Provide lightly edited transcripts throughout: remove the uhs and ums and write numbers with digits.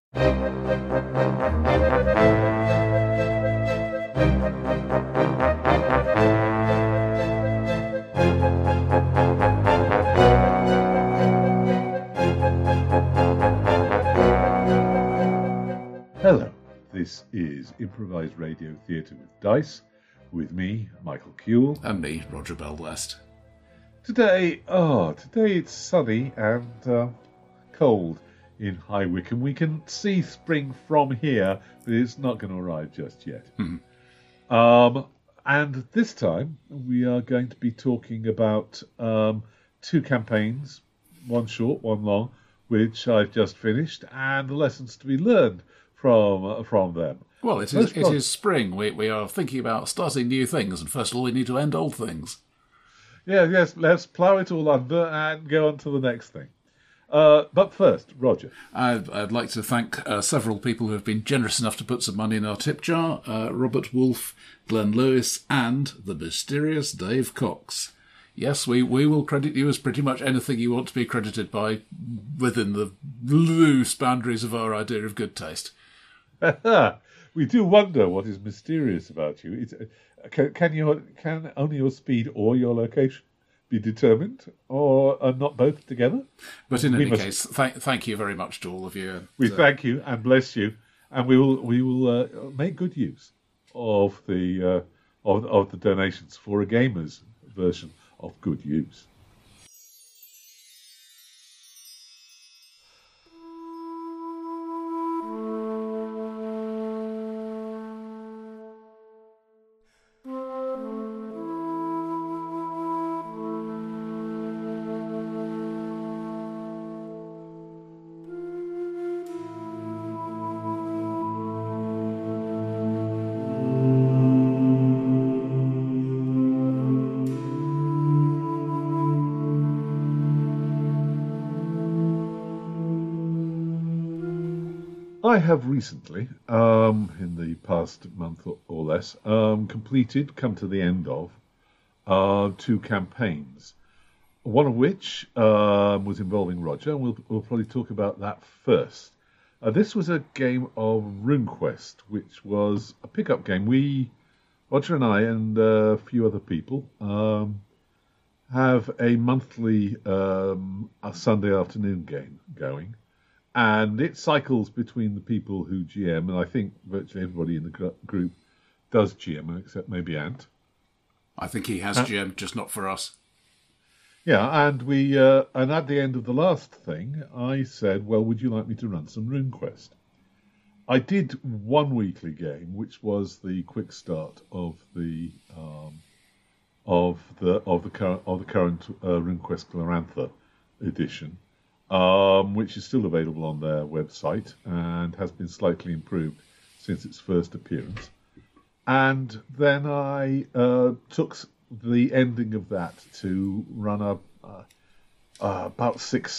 Hello, this is Improvised Radio Theatre with Dice, with me, Michael Kuehl. And me, Roger Belwest. Today it's sunny and cold in High Wycombe. We can see spring from here, but it's not going to arrive just yet. And this time we are going to be talking about two campaigns, one short, one long, which I've just finished, and the lessons to be learned from them. Well, it is spring. We are thinking about starting new things, and first of all we need to end old things. Yes, let's plough it all under and go on to the next thing. But first, Roger. I'd like to thank several people who have been generous enough to put some money in our tip jar. Robert Wolfe, Glenn Lewis, and the mysterious Dave Cox. Yes, we will credit you as pretty much anything you want to be credited by within the loose boundaries of our idea of good taste. We do wonder what is mysterious about you. Can only your speed or your location be determined, or not both together? But in any case, thank you very much to all of you. We thank you and bless you, and we will make good use of the of the donations for a gamer's version of good use. I have recently, in the past month or less, come to the end of two campaigns. One of which was involving Roger, and we'll probably talk about that first. This was a game of RuneQuest, which was a pickup game. Roger and I and a few other people, have a monthly a Sunday afternoon game going. And it cycles between the people who GM, and I think virtually everybody in the group does GM, except maybe Ant. I think he has GM, just not for us. Yeah, and and at the end of the last thing, I said, well, would you like me to run some RuneQuest? I did one weekly game, which was the quick start of the current RuneQuest Glorantha edition. Which is still available on their website and has been slightly improved since its first appearance. And then I took the ending of that to run about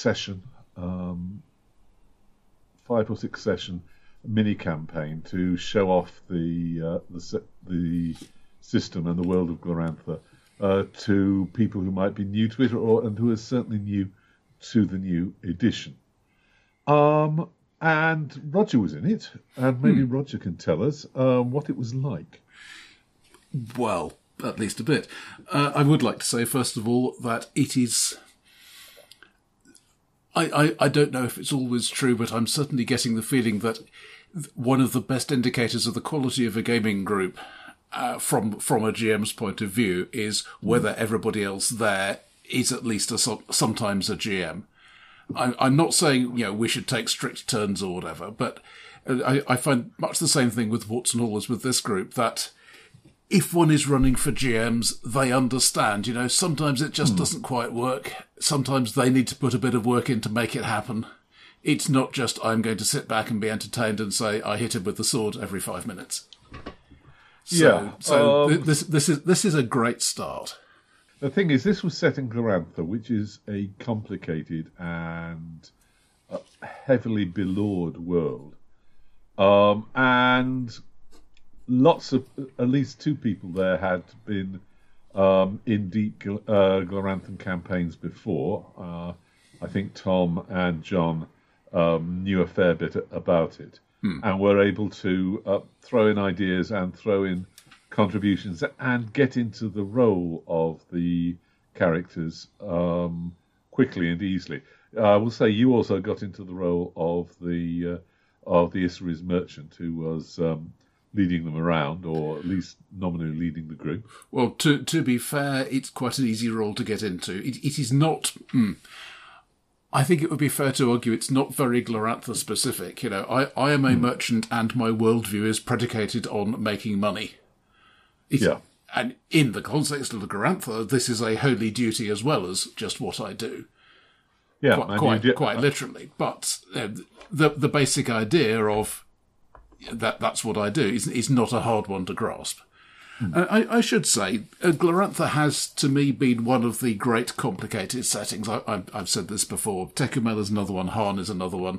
5 or 6 session mini campaign to show off the system and the world of Glorantha to people who might be new to it and who are certainly new to the new edition. And Roger was in it, and maybe Roger can tell us what it was like. Well, at least a bit. I would like to say, first of all, that it is... I don't know if it's always true, but I'm certainly getting the feeling that one of the best indicators of the quality of a gaming group from a GM's point of view is whether everybody else there is at least sometimes a GM. I'm not saying we should take strict turns or whatever, but I find much the same thing with Warts and All as with this group, that if one is running for GMs, they understand. Sometimes it just doesn't quite work. Sometimes they need to put a bit of work in to make it happen. It's not just I'm going to sit back and be entertained and say I hit him with the sword every 5 minutes. So this is a great start. The thing is, this was set in Glorantha, which is a complicated and heavily belawed world. And lots of, at least 2 people there had been in deep Gloranthan campaigns before. I think Tom and John knew a fair bit about it, and were able to throw in ideas and throw in contributions and get into the role of the characters quickly and easily. I will say you also got into the role of the Isserys merchant, who was leading them around, or at least nominally leading the group. Well, to be fair, it's quite an easy role to get into. It is not. I think it would be fair to argue it's not very Glorantha specific. I am a merchant, and my worldview is predicated on making money. And in the context of the Glorantha, this is a holy duty as well as just what I do. Yeah, quite literally. But the basic idea of that's what I do is not a hard one to grasp. I should say, Glorantha has, to me, been one of the great complicated settings. I've said this before. Tecumel is another one. Harn is another one.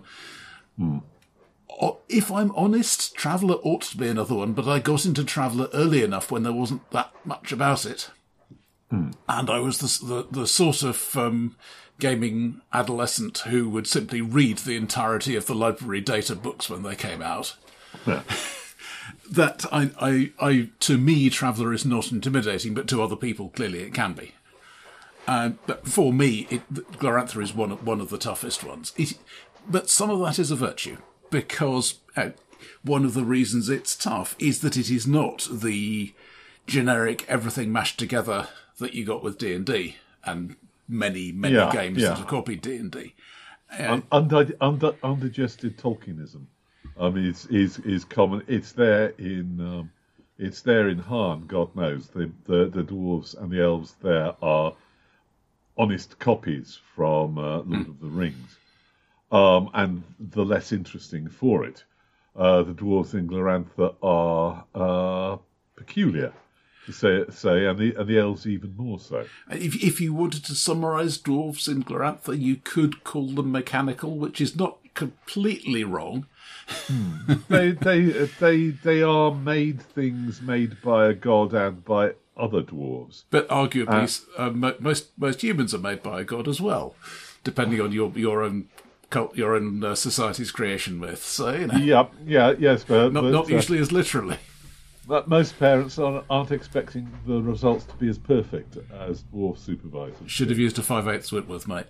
If I'm honest, Traveller ought to be another one, but I got into Traveller early enough when there wasn't that much about it. And I was the sort of gaming adolescent who would simply read the entirety of the library data books when they came out. Yeah. That to me, Traveller is not intimidating, but to other people, clearly it can be. But for me, Glorantha is one of the toughest ones. But some of that is a virtue, because one of the reasons it's tough is that it is not the generic everything mashed together that you got with D&D and many games that have copied D&D. Undigested Tolkienism. I mean, is common. It's there in Harn. God knows the dwarves and the elves there are honest copies from Lord of the Rings, and the less interesting for it. The dwarves in Glorantha are peculiar, to say, and the elves even more so. If you wanted to summarise dwarves in Glorantha, you could call them mechanical, which is not completely wrong. They are made things made by a god and by other dwarves. But arguably, most humans are made by a god as well, depending on your own cult, your own society's creation myth. So yes, but not usually as literally. But most parents aren't expecting the results to be as perfect as dwarf supervisors. Should have used a 5/8 Whitworth, mate.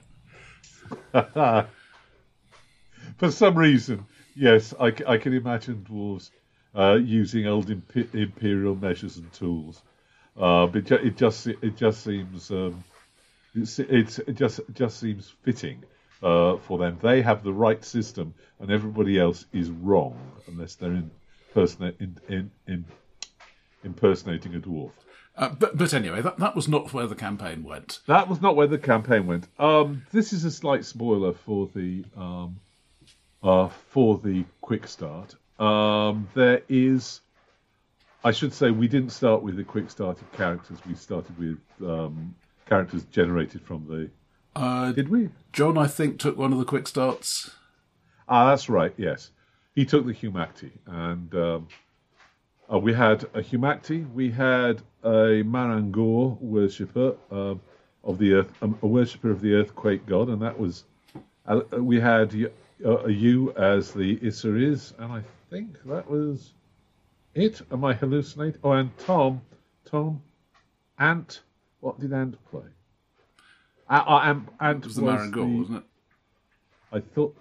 For some reason, yes, I can imagine dwarves using old imperial measures and tools. But it just seems fitting for them. They have the right system, and everybody else is wrong unless they're impersonating a dwarf. But anyway, that was not where the campaign went. That was not where the campaign went. This is a slight spoiler for the quick start. There is, I should say, we didn't start with the quick started characters. We started with characters generated from the. Did we? John, I think, took one of the quick starts. That's right. Yes, he took the Humacti, and we had a Humacti. We had a Marangor worshipper of the earth, a worshipper of the earthquake god, and that was. We had you as the Isserys, and I think that was it. Am I hallucinating? Oh, and Tom, Ant. What did Ant play? Ant was the Marangor, wasn't it? I thought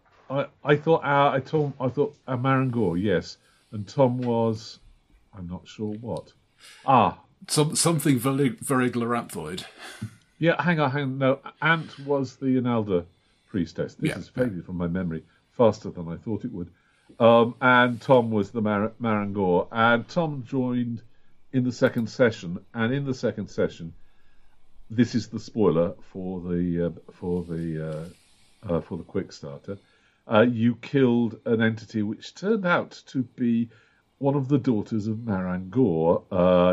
Marangor, yes, and Tom was. I'm not sure what. Something very, very Gloranthoid. Yeah, hang on. No, Ant was the Inalda priestess. This is faded from my memory faster than I thought it would. And Tom was the Marangor, and Tom joined in the second session. And in the second session, this is the spoiler for the quick starter. You killed an entity which turned out to be one of the daughters of Marangor,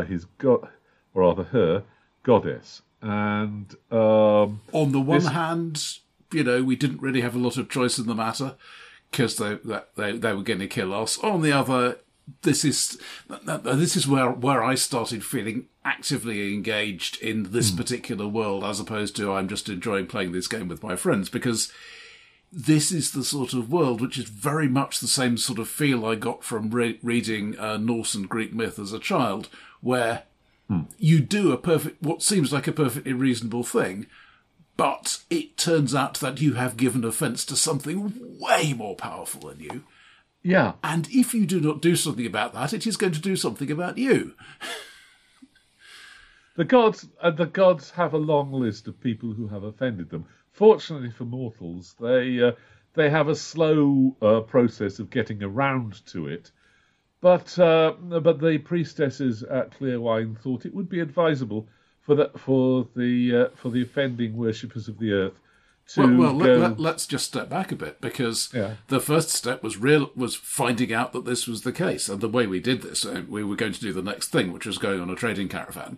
her goddess. And on the one hand, we didn't really have a lot of choice in the matter because they were going to kill us. On the other, this is where I started feeling actively engaged in this particular world, as opposed to I'm just enjoying playing this game with my friends, because this is the sort of world which is very much the same sort of feel I got from reading Norse and Greek myth as a child, where you do what seems like a perfectly reasonable thing, but it turns out that you have given offence to something way more powerful than you. Yeah. And if you do not do something about that, it is going to do something about you. The gods have a long list of people who have offended them. Fortunately for mortals, they have a slow process of getting around to it. But the priestesses at Clearwine thought it would be advisable for the offending worshippers of the earth to let's just step back a bit, because the first step was finding out that this was the case, and the way we did this, we were going to do the next thing, which was going on a trading caravan,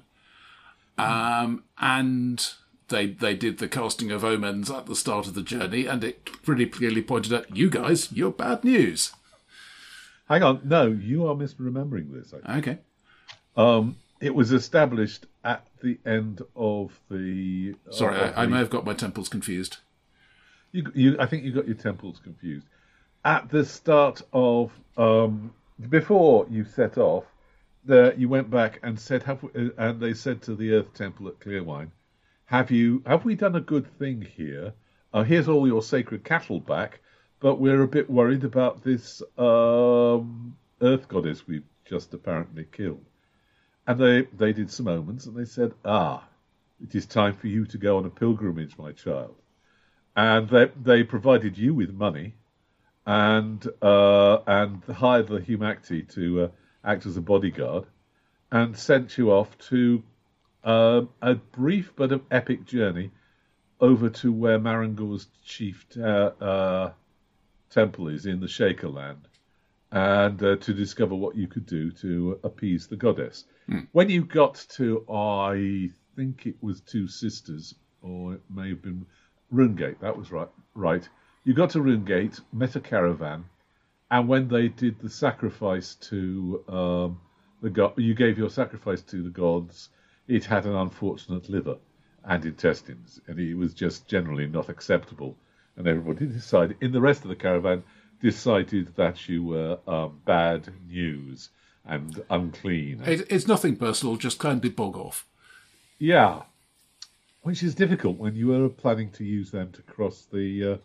and they did the casting of omens at the start of the journey, and it pretty clearly pointed out, you guys, you're bad news. Hang on, no, you are misremembering this. I think. Okay. It was established at the end of the... Sorry, I may have got my temples confused. I think you got your temples confused. At the start of... before you set off, you went back and said, and they said to the Earth Temple at Clearwine, have we done a good thing here? Here's all your sacred cattle back, but we're a bit worried about this Earth Goddess we've just apparently killed. And they did some omens, and they said, it is time for you to go on a pilgrimage, my child. And they provided you with money and hired the Humacti to act as a bodyguard, and sent you off to a brief but epic journey over to where Marangor's chief temple is in the Shaker land, and to discover what you could do to appease the goddess. When you got to, I think it was Two Sisters, or it may have been Runegate, that was right. You got to Runegate, met a caravan, and when they did the sacrifice to the god, you gave your sacrifice to the gods, it had an unfortunate liver and intestines, and it was just generally not acceptable. And everybody decided, in the rest of the caravan, decided that you were bad news and unclean. It's nothing personal, just kindly bog off. Yeah, which is difficult when you were planning to use them to cross the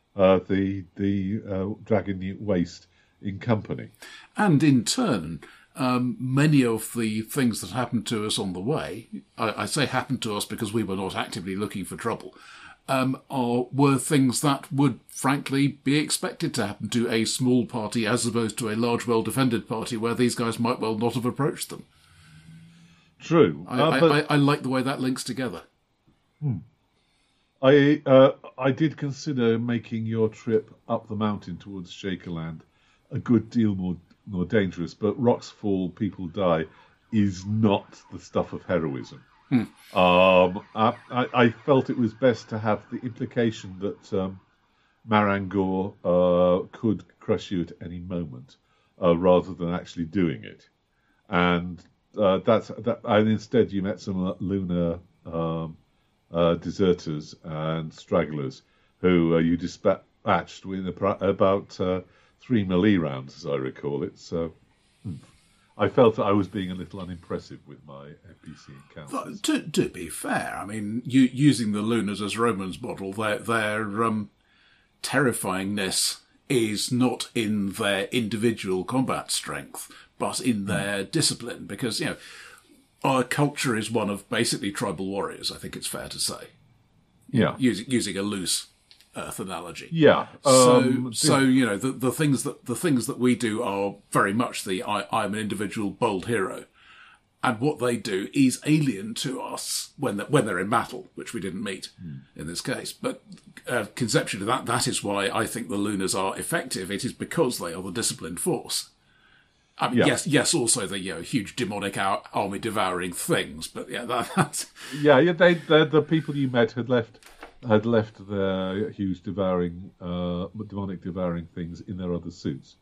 Dragon Waste in company. And in turn, many of the things that happened to us on the way, I say happened to us because we were not actively looking for trouble, were things that would frankly be expected to happen to a small party as opposed to a large, well-defended party where these guys might well not have approached them. True. I like the way that links together. I did consider making your trip up the mountain towards Shakerland a good deal more dangerous, but rocks fall, people die is not the stuff of heroism. I felt it was best to have the implication that Marangor could crush you at any moment, rather than actually doing it. And and instead you met some lunar deserters and stragglers who you dispatched with about 3 melee rounds, as I recall it. So I felt that I was being a little unimpressive with my NPC encounters. To be fair, I mean, using the Lunars as Roman's model, their terrifyingness is not in their individual combat strength, but in their discipline, because, our culture is one of basically tribal warriors, I think it's fair to say. Yeah. Using a loose Earth analogy. Yeah. The things that we do are very much I'm an individual bold hero, and what they do is alien to us when they're in battle, which we didn't meet in this case. But conceptually, that is why I think the Lunars are effective. It is because they are the disciplined force. I mean, yes. Also, the huge demonic army devouring things, but that's the people you met had left their huge demonic devouring things in their other suits.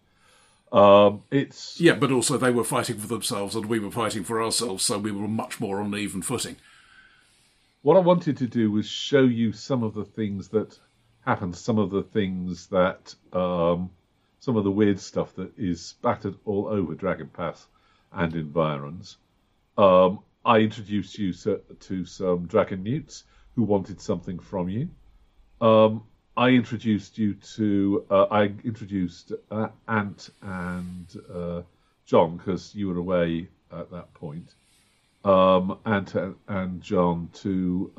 But also they were fighting for themselves and we were fighting for ourselves, so we were much more on an even footing. What I wanted to do was show you some of the things that happens, some of the things that some of the weird stuff that is spattered all over Dragon Pass and environs. I introduced you to some Dragon Newts who wanted something from you. I introduced Ant and John, because you were away at that point. Ant and John to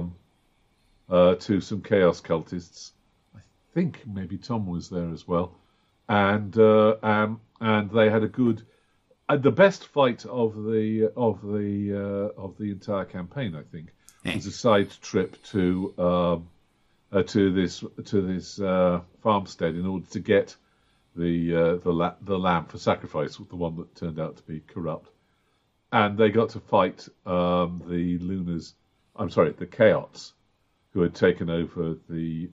some Chaos Cultists. I think maybe Tom was there as well, and they had a good, the best fight of the entire campaign. I think was a side trip to this farmstead in order to get the lamb for sacrifice, the one that turned out to be corrupt, and they got to fight the Chaots, who had taken over the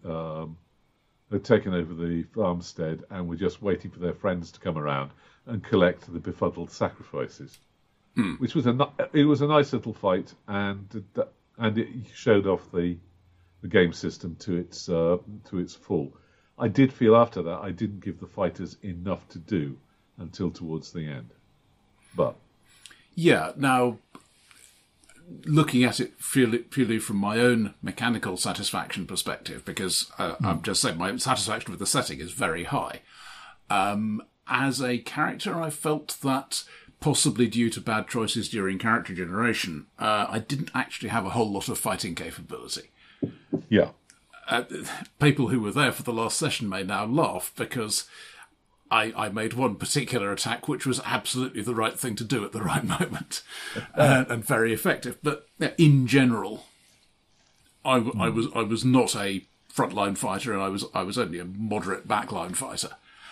farmstead and were just waiting for their friends to come around and collect the befuddled sacrifices, which was a nice little fight, and it showed off the game system to its full. I did feel after that I didn't give the fighters enough to do until towards the end, but yeah. Now, looking at it purely from my own mechanical satisfaction perspective, because I'm just saying my satisfaction with the setting is very high. As a character, I felt that possibly due to bad choices during character generation, I didn't actually have a whole lot of fighting capability. Yeah. People who were there for the last session may now laugh, because I made one particular attack which was absolutely the right thing to do at the right moment, and very effective. But in general, I was not a frontline fighter, and I was only a moderate backline fighter,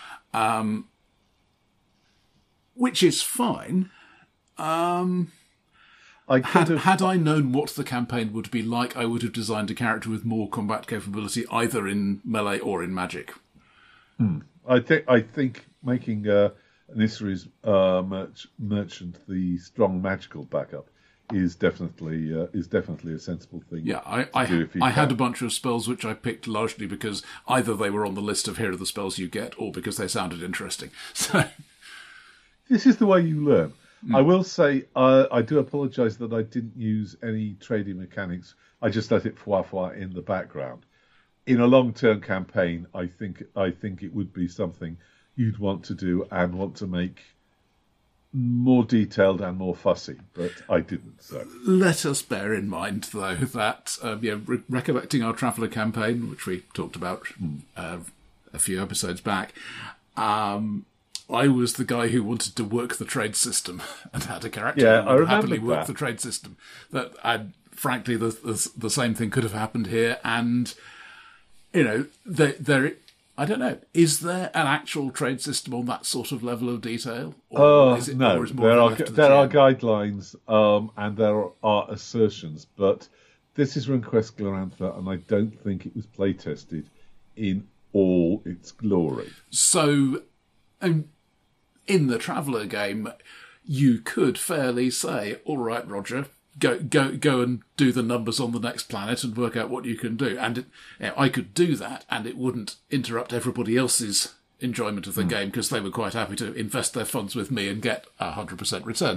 which is fine. Had I known what the campaign would be like, I would have designed a character with more combat capability, either in melee or in magic. I think making Nisri's merchant the strong magical backup is definitely a sensible thing. Yeah, I had a bunch of spells which I picked largely because either they were on the list of here are the spells you get, or because they sounded interesting. So this is the way you learn. I will say I do apologise that I didn't use any trading mechanics. I just let it fwa in the background. In a long-term campaign, I think it would be something you'd want to do and want to make more detailed and more fussy, but I didn't. So let us bear in mind, though, that recollecting our Traveller campaign, which we talked about a few episodes back, I was the guy who wanted to work the trade system and had a character who would happily work the trade system. Frankly, the same thing could have happened here, and there. I don't know. Is there an actual trade system on that sort of level of detail? No. There are guidelines and there are assertions, but this is RuneQuest Glorantha, and I don't think it was play tested in all its glory. So, in the Traveller game, you could fairly say, "All right, Roger, go and do the numbers on the next planet and work out what you can do." And I could do that, and it wouldn't interrupt everybody else's enjoyment of the game, because they were quite happy to invest their funds with me and get 100% return.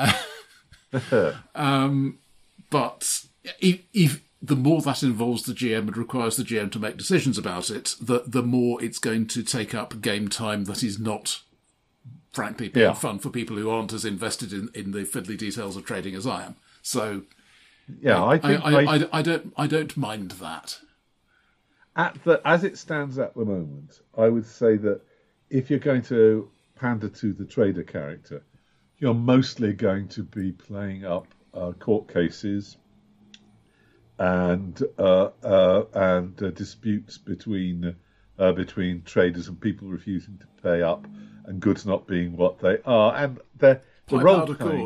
But if the more that involves the GM and requires the GM to make decisions about it, the more it's going to take up game time that is not, frankly, being fun for people who aren't as invested in the fiddly details of trading as I am. So, yeah, I don't mind that. As it stands at the moment, I would say that if you're going to pander to the trader character, you're mostly going to be playing up court cases and disputes between traders and people refusing to pay up and goods not being what they are, and the role playing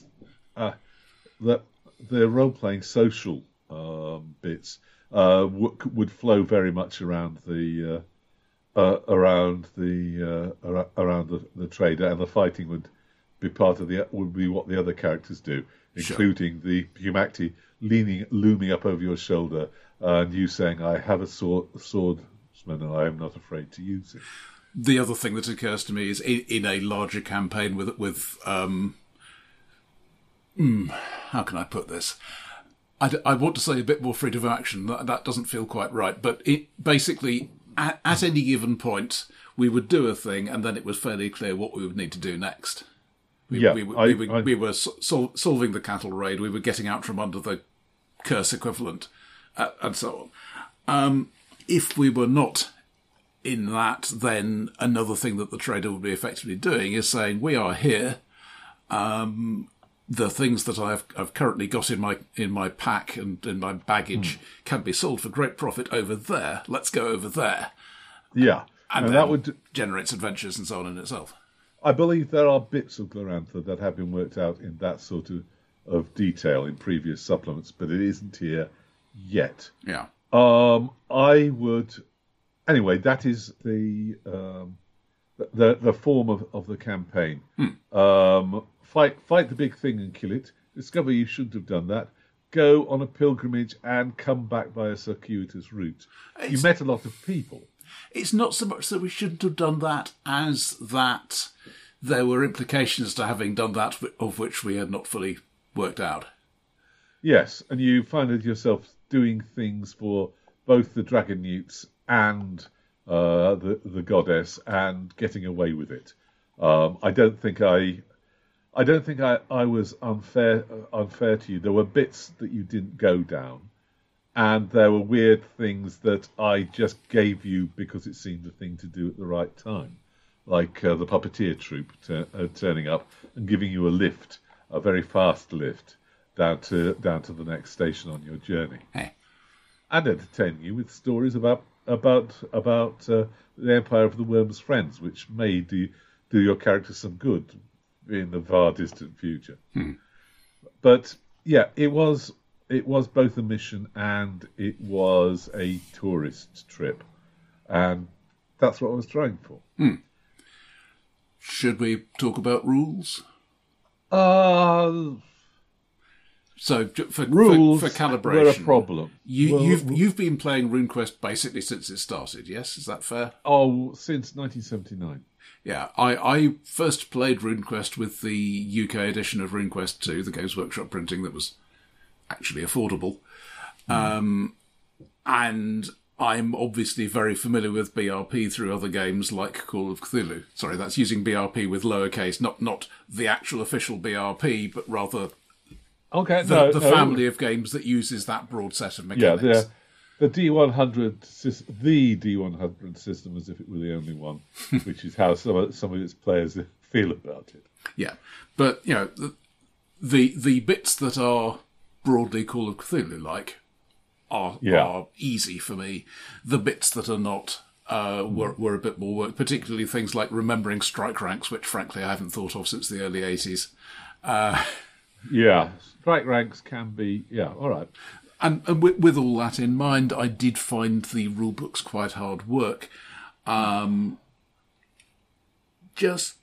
the role playing social bits would flow very much around the trader, and the fighting would be what the other characters do, including the Humanity looming up over your shoulder, and you saying, "I have a swordsman, and I am not afraid to use it." The other thing that occurs to me is in a larger campaign with how can I put this? I want to say a bit more freedom of action. That doesn't feel quite right. But basically, at any given point, we would do a thing, and then it was fairly clear what we would need to do next. We were solving the cattle raid. We were getting out from under the curse equivalent, and so on. If we were not in that, then another thing that the trader would be effectively doing is saying, "We are here. The things that I've currently got in my pack and in my baggage can be sold for great profit over there. Let's go over there." Yeah, and that would generates adventures and so on in itself. I believe there are bits of Glorantha that have been worked out in that sort of detail in previous supplements, but it isn't here yet. Yeah. I would anyway. That is the form of the campaign. Fight the big thing and kill it. Discover you shouldn't have done that. Go on a pilgrimage and come back by a circuitous route. You met a lot of people. It's not so much that we shouldn't have done that as that there were implications to having done that of which we had not fully worked out. Yes, and you find yourself doing things for both the dragon newts and the goddess and getting away with it. I don't think I was unfair to you. There were bits that you didn't go down, and there were weird things that I just gave you because it seemed the thing to do at the right time, like the puppeteer troupe turning up and giving you a lift, a very fast lift, down to the next station on your journey, and entertaining you with stories about the Empire of the Worm's friends, which may do your character some good in the far distant future. But yeah, it was both a mission and it was a tourist trip, and that's what I was trying for. Should we talk about rules? So for calibration, were a problem. You've been playing RuneQuest basically since it started. Yes, is that fair? Oh, since 1979. Yeah, I first played RuneQuest with the UK edition of RuneQuest 2, the Games Workshop printing that was actually affordable. And I'm obviously very familiar with BRP through other games like Call of Cthulhu. Sorry, that's using BRP with lowercase, not the actual official BRP, but rather the family of games that uses that broad set of mechanics. Yeah, the D100 system, as if it were the only one, which is how some of its players feel about it. Yeah, but the bits that are broadly Call of Cthulhu like are easy for me. The bits that are not were a bit more work, particularly things like remembering strike ranks, which frankly I haven't thought of since the early 80s. Strike ranks can be all right. And with all that in mind, I did find the rule books quite hard work. There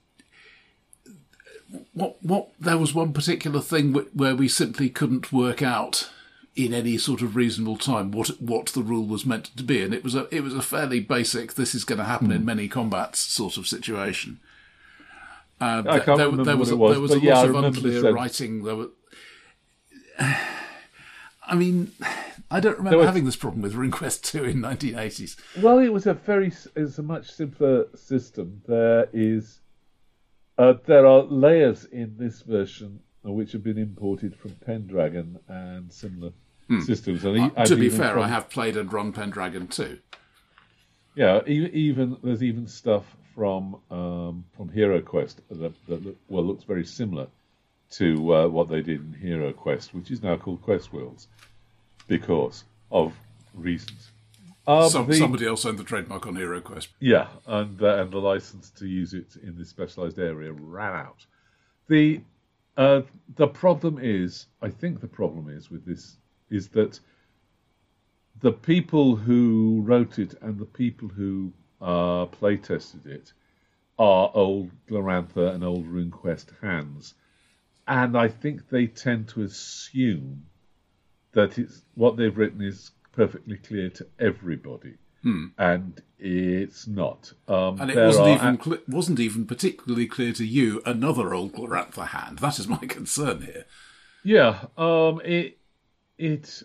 was one particular thing where we simply couldn't work out in any sort of reasonable time what the rule was meant to be, and it was a fairly basic, this is going to happen in many combats sort of situation. I can't remember there was what it was, a lot of unclear writing. I mean, I don't remember having this problem with RuneQuest 2 in 1980s. Well, it's a much simpler system. There are layers in this version which have been imported from Pendragon and similar systems. And to be fair, I have played and run Pendragon too. Yeah, there's even stuff from HeroQuest that looks very similar to what they did in HeroQuest, which is now called Quest Worlds, because of reasons. Somebody else owned the trademark on HeroQuest. Yeah, and the license to use it in this specialised area ran out. The problem is, I think the problem is with this, is that the people who wrote it and the people who play tested it are old Glorantha and old RuneQuest hands. And I think they tend to assume that it's what they've written is perfectly clear to everybody, and it's not. And it wasn't even particularly clear to you, another old Glorantha hand. That is my concern here. Yeah, it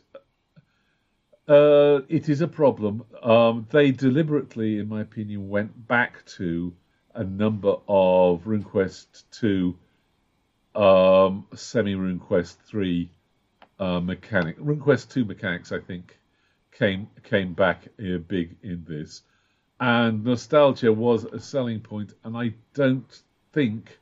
is a problem. They deliberately, in my opinion, went back to a number of RuneQuest 2, semi-RuneQuest 3 mechanic. RuneQuest 2 mechanics, I think, came back big in this. And nostalgia was a selling point, and I don't think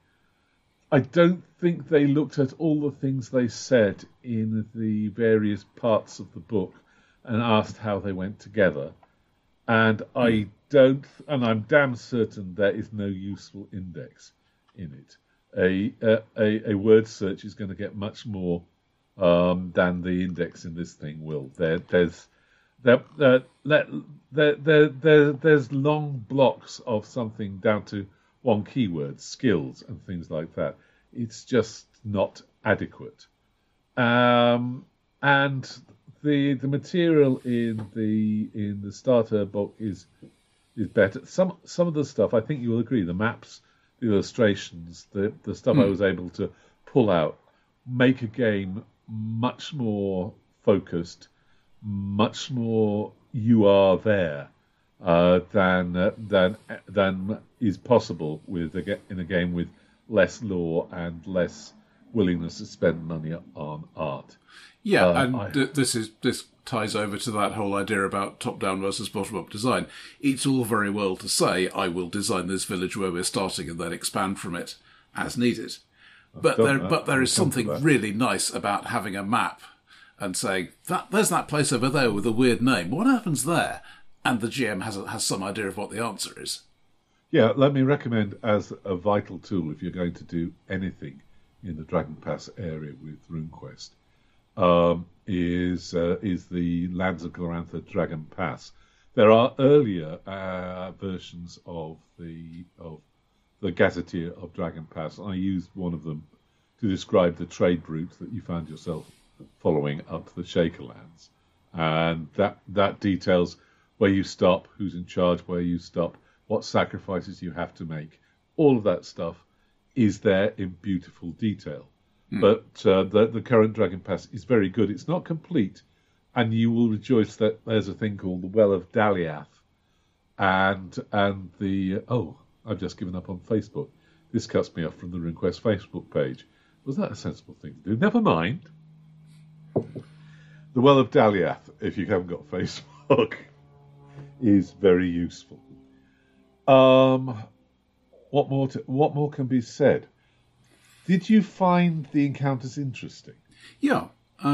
they looked at all the things they said in the various parts of the book and asked how they went together. And I'm damn certain there is no useful index in it. A word search is going to get much more than the index in this thing will. There's long blocks of something down to one keyword, skills and things like that. It's just not adequate. And the material in the starter book is better. Some of the stuff, I think you will agree, the maps, the illustrations, the stuff I was able to pull out, make a game much more focused, much more you are there than is possible in a game with less lore and less willingness to spend money on art. Yeah, this ties over to that whole idea about top-down versus bottom-up design. It's all very well to say, I will design this village where we're starting and then expand from it as needed. But there is something really nice about having a map and saying, there's that place over there with a weird name. What happens there? And the GM has some idea of what the answer is. Yeah, let me recommend as a vital tool if you're going to do anything in the Dragon Pass area with RuneQuest, is the Lands of Glorantha Dragon Pass. There are earlier versions of the Gazetteer of Dragon Pass. I used one of them to describe the trade routes that you found yourself following up to the Shakerlands, and that details where you stop, who's in charge, where you stop, what sacrifices you have to make. All of that stuff is there in beautiful detail. But the current Dragon Pass is very good. It's not complete, and you will rejoice that there's a thing called the Well of Daliath, and the I've just given up on Facebook. This cuts me off from the RuneQuest Facebook page. Was that a sensible thing to do? Never mind. The Well of Daliath, if you haven't got Facebook, is very useful. What more can be said? Did you find the encounters interesting? Yeah.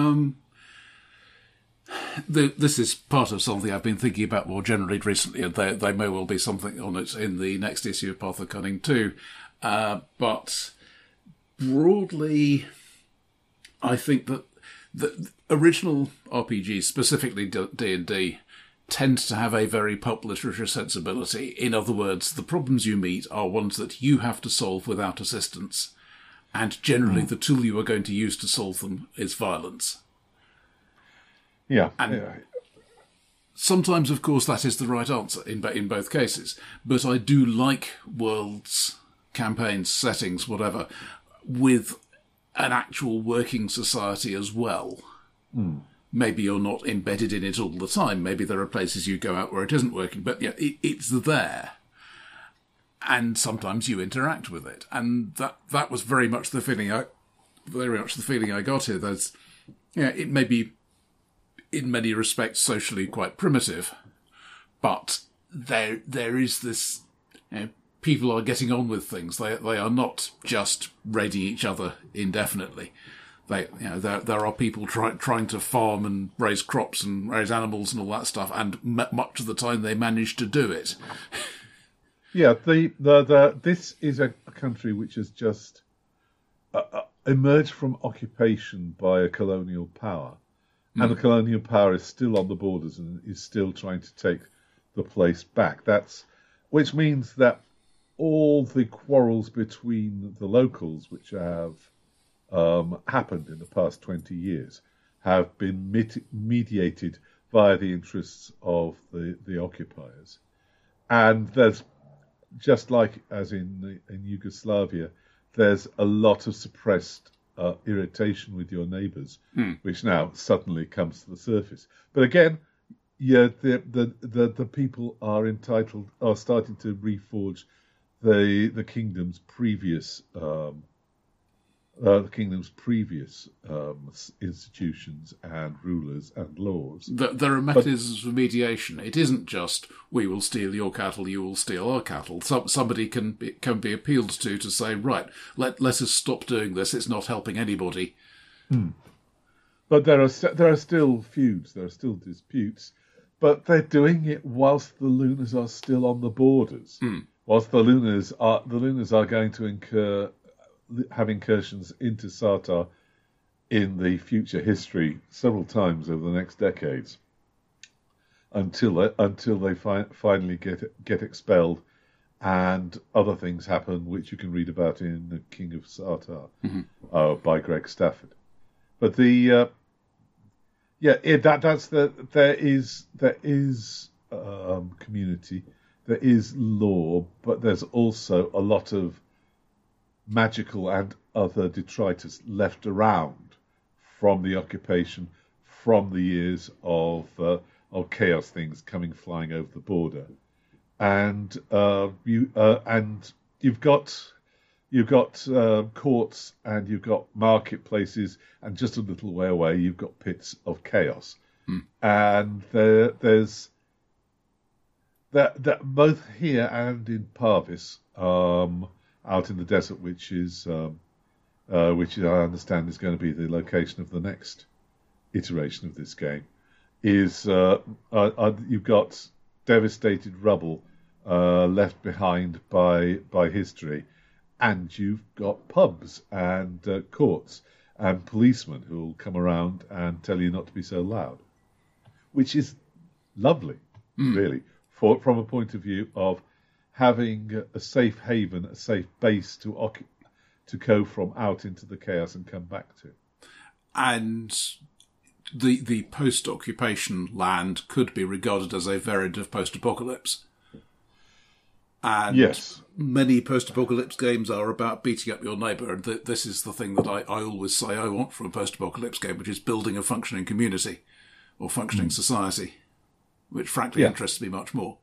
This is part of something I've been thinking about more generally recently, and there may well be something on it in the next issue of Path of Cunning too. But broadly, I think that the original RPGs, specifically D&D, tend to have a very pulp literature sensibility. In other words, the problems you meet are ones that you have to solve without assistance. And generally, the tool you are going to use to solve them is violence. Yeah. And sometimes, of course, that is the right answer in both cases. But I do like worlds, campaigns, settings, whatever, with an actual working society as well. Maybe you're not embedded in it all the time. Maybe there are places you go out where it isn't working. But yeah, it's there. And sometimes you interact with it, and that was very much the feeling I got here. There's, it may be in many respects socially quite primitive, but there is this. People are getting on with things. They are not just raiding each other indefinitely. There are people trying to farm and raise crops and raise animals and all that stuff, and much of the time they manage to do it. Yeah, this is a country which has just emerged from occupation by a colonial power, and the colonial power is still on the borders and is still trying to take the place back. Which means that all the quarrels between the locals, which have happened in the past 20 years, have been mediated via the interests of the occupiers. And there's, just like as in Yugoslavia, there's a lot of suppressed irritation with your neighbours, which now suddenly comes to the surface. But again, yeah, the people are starting to reforge the kingdom's previous institutions and rulers and laws. There are mechanisms for mediation. It isn't just we will steal your cattle, you will steal our cattle. Somebody can be appealed to say, right, let us stop doing this. It's not helping anybody. But there are still feuds, there are still disputes, but they're doing it whilst the Lunars are still on the borders. Whilst the Lunars are going to have incursions into Sartar in the future history several times over the next decades, until they finally get expelled, and other things happen which you can read about in The King of Sartar by Greg Stafford. But there is community, there is law, but there's also a lot of magical and other detritus left around from the occupation, from the years of chaos things coming flying over the border, and you've got courts and you've got marketplaces, and just a little way away you've got pits of chaos, and there's that both here and in Parvis, out in the desert, which I understand is going to be the location of the next iteration of this game, is you've got devastated rubble left behind by history, and you've got pubs and courts and policemen who will come around and tell you not to be so loud, which is lovely, really, from a point of view of having a safe haven, a safe base to go from out into the chaos and come back to. And the post-occupation land could be regarded as a variant of post-apocalypse. And yes, many post-apocalypse games are about beating up your neighbour, and this is the thing that I always say I want from a post-apocalypse game, which is building a functioning community or functioning society, which frankly interests me much more.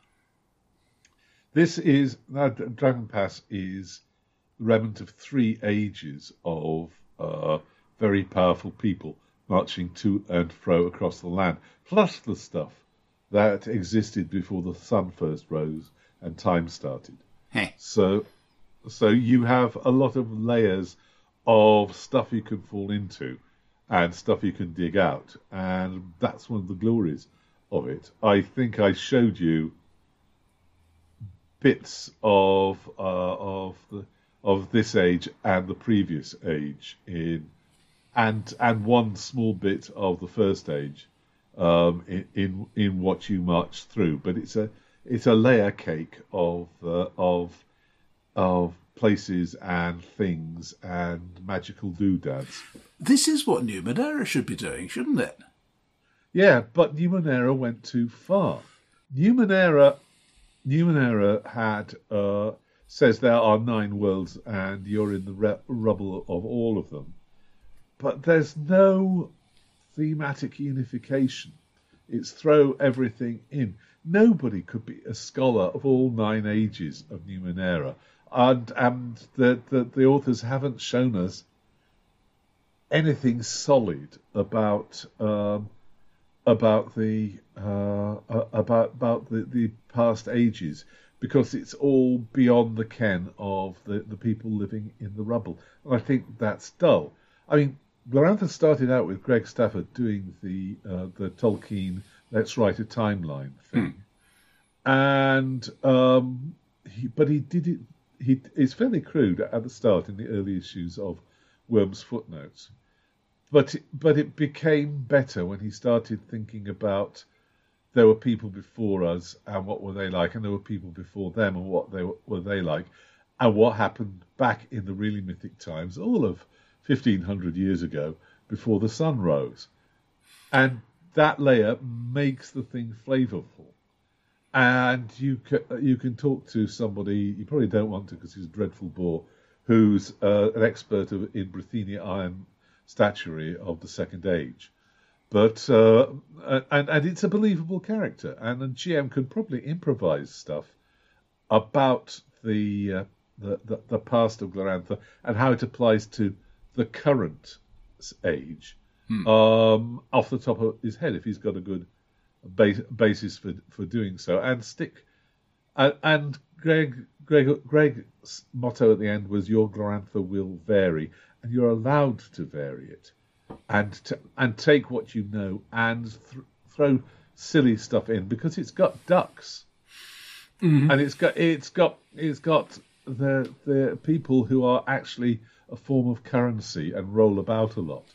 Dragon Pass is the remnant of 3 ages of very powerful people marching to and fro across the land, plus the stuff that existed before the sun first rose and time started. Hey. So you have a lot of layers of stuff you can fall into and stuff you can dig out, and that's one of the glories of it. I think I showed you bits of this age and the previous age and one small bit of the first age in what you march through, but it's a layer cake of places and things and magical doodads. This is what Numenera should be doing, shouldn't it? Yeah, but Numenera went too far. Numenera had says there are 9 worlds and you're in the rubble of all of them, but there's no thematic unification. It's throw everything in. Nobody could be a scholar of all 9 ages of Numenera, and the authors haven't shown us anything solid about the past ages, because it's all beyond the ken of the people living in the rubble. And I think that's dull. I mean, Glorantha started out with Greg Stafford doing the Tolkien Let's Write a Timeline thing, and but he did it. It's fairly crude at the start in the early issues of Worm's Footnotes, but it became better when he started thinking about there were people before us and what were they like, and there were people before them and what were they like, and what happened back in the really mythic times, all of 1,500 years ago, before the sun rose. And that layer makes the thing flavorful. And you can talk to somebody, you probably don't want to because he's a dreadful bore, who's an expert in Brethenia iron statuary of the Second Age. But and it's a believable character, and the GM could probably improvise stuff about the past of Glorantha and how it applies to the current age off the top of his head if he's got a good basis for doing so. And Greg's motto at the end was, "Your Glorantha will vary," and you're allowed to vary it. And take what you know and throw silly stuff in because it's got ducks, and it's got the people who are actually a form of currency and roll about a lot,